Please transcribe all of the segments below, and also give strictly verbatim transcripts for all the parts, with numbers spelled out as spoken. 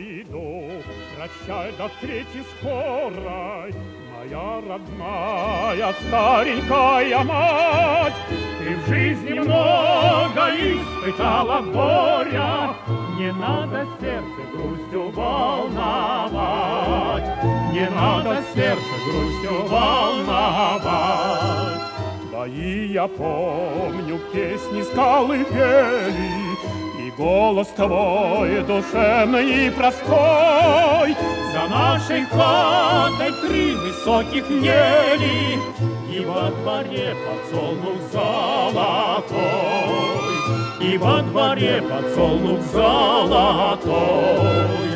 иду, прощай до встречи скорой, моя родная старенькая мать. Ты в жизни много испытала горя, не надо сердце грустью волновать, не надо сердце грустью волновать. Твои, я помню, песни скалы пели, и голос твой душевный и простой. За нашей хатой три высоких ели, и во дворе подсолнух золотой, и во дворе подсолнух золотой.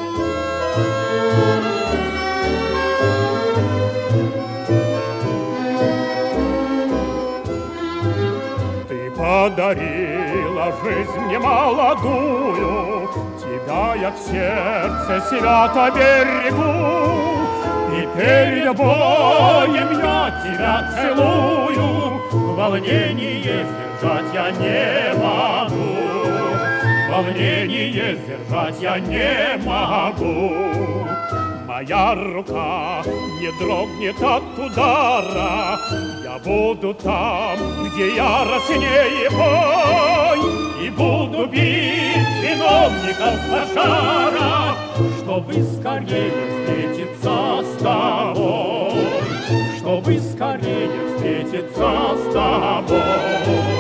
Подарила жизнь мне молодую, тебя я в сердце свято берегу, и перед боем я тебя целую. Волнение сдержать я не могу, волнение сдержать я не могу. Моя рука не дрогнет от удара, я буду там, где яростнее бой, и буду бить виновников пожара, чтобы скорее встретиться с тобой, чтобы скорее встретиться с тобой.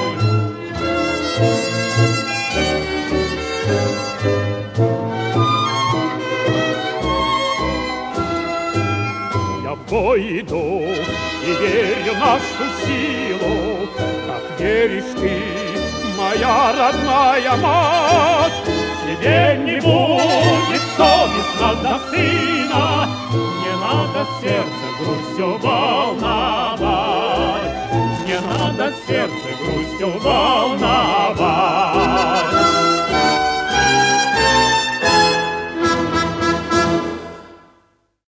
В бой иду и верю в нашу силу, как веришь ты, моя родная мать. Тебе не будет совестно за сына, не надо сердце грустью волновать, не надо сердце грустью волновать.